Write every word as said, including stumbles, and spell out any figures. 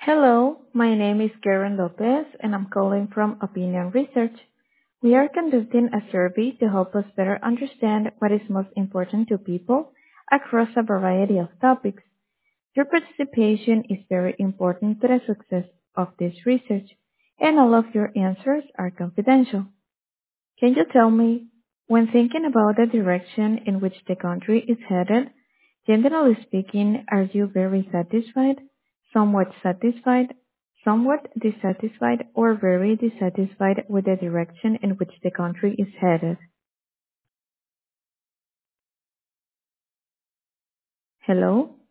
Hello, my name is Karen Lopez, and I'm calling from Opinion Research. We are conducting a survey to help us better understand what is most important to people across a variety of topics. Your participation is very important to the success of this research, and all of your answers are confidential. Can you tell me, when thinking about the direction in which the country is headed, generally speaking, are you very satisfied, somewhat satisfied, somewhat dissatisfied, or very dissatisfied with the direction in which the country is headed? Hello?